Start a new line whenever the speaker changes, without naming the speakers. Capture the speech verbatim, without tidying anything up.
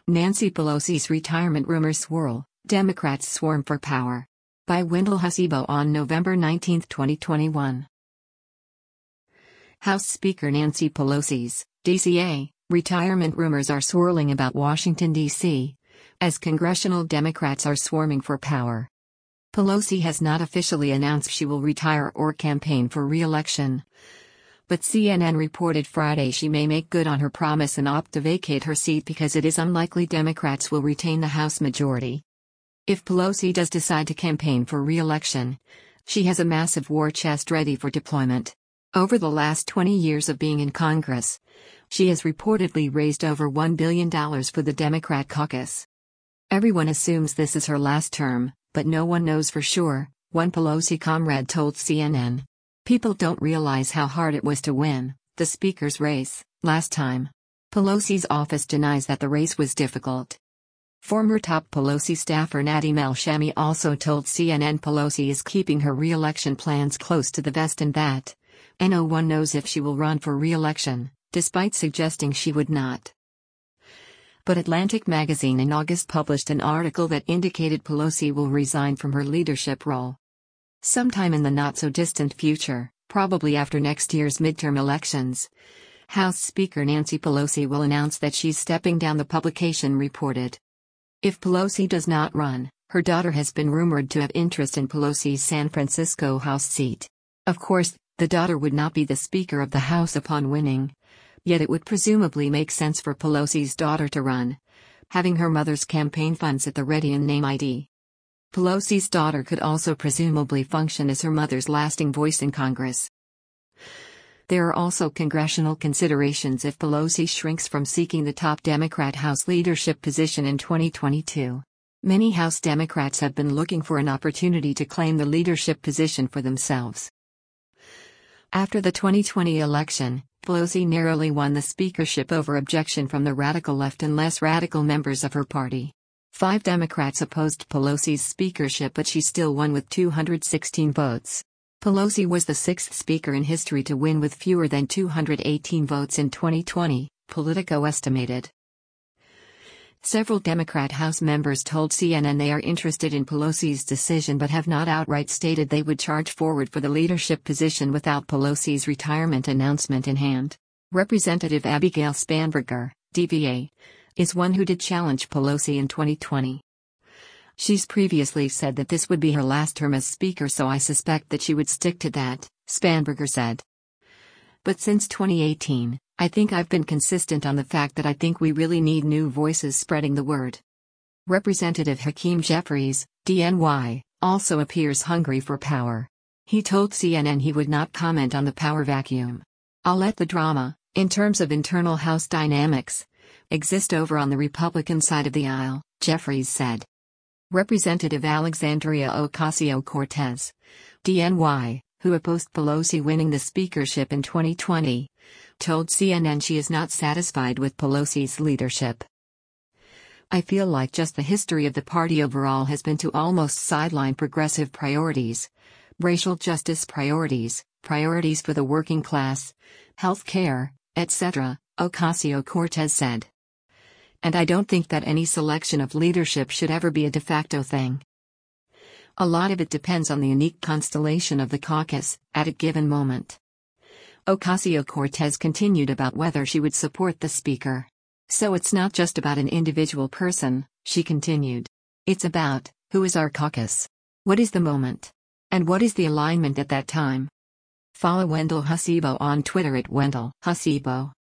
Nancy Pelosi's retirement rumors swirl, Democrats swarm for power. By Wendell Hasibo on November nineteenth, twenty twenty-one. House Speaker Nancy Pelosi's, D C A, retirement rumors are swirling about Washington, D C, as congressional Democrats are swarming for power. Pelosi has not officially announced she will retire or campaign for re-election, but C N N reported Friday she may make good on her promise and opt to vacate her seat because it is unlikely Democrats will retain the House majority. If Pelosi does decide to campaign for re-election, she has a massive war chest ready for deployment. Over the last twenty years of being in Congress, she has reportedly raised over one billion dollars for the Democrat caucus. Everyone assumes this is her last term, but no one knows for sure, one Pelosi comrade told C N N. People don't realize how hard it was to win the speaker's race last time. Pelosi's office denies that the race was difficult. Former top Pelosi staffer Nadeem El-Shami also told C N N Pelosi is keeping her re-election plans close to the vest and that no one knows if she will run for re-election, despite suggesting she would not. But Atlantic magazine in August published an article that indicated Pelosi will resign from her leadership role sometime in the not-so-distant future, probably after next year's midterm elections. House Speaker Nancy Pelosi will announce that she's stepping down, the publication reported. If Pelosi does not run, her daughter has been rumored to have interest in Pelosi's San Francisco House seat. Of course, the daughter would not be the Speaker of the House upon winning, yet it would presumably make sense for Pelosi's daughter to run, having her mother's campaign funds at the ready and name I D. Pelosi's daughter could also presumably function as her mother's lasting voice in Congress. There are also congressional considerations if Pelosi shrinks from seeking the top Democrat House leadership position in twenty twenty-two. Many House Democrats have been looking for an opportunity to claim the leadership position for themselves. After the twenty twenty election, Pelosi narrowly won the speakership over objection from the radical left and less radical members of her party. Five Democrats opposed Pelosi's speakership, but she still won with two hundred sixteen votes. Pelosi was the sixth speaker in history to win with fewer than two hundred eighteen votes in twenty twenty, Politico estimated. Several Democrat House members told C N N they are interested in Pelosi's decision but have not outright stated they would charge forward for the leadership position without Pelosi's retirement announcement in hand. Representative Abigail Spanberger, D V A, is one who did challenge Pelosi in twenty twenty. She's previously said that this would be her last term as Speaker, so I suspect that she would stick to that, Spanberger said. But since twenty eighteen, I think I've been consistent on the fact that I think we really need new voices spreading the word. Representative Hakeem Jeffries, D N Y, also appears hungry for power. He told C N N he would not comment on the power vacuum. I'll let the drama, in terms of internal House dynamics, exist over on the Republican side of the aisle, Jeffries said. Representative Alexandria Ocasio-Cortez, D N Y, who opposed Pelosi winning the speakership in twenty twenty, told C N N she is not satisfied with Pelosi's leadership. I feel like just the history of the party overall has been to almost sideline progressive priorities, racial justice priorities, priorities for the working class, health care, et cetera, Ocasio-Cortez said. And I don't think that any selection of leadership should ever be a de facto thing. A lot of it depends on the unique constellation of the caucus, at a given moment. Ocasio-Cortez continued about whether she would support the Speaker. So it's not just about an individual person, she continued. It's about, who is our caucus? What is the moment? And what is the alignment at that time? Follow Wendell Hasibo on Twitter at Wendell Hasibo.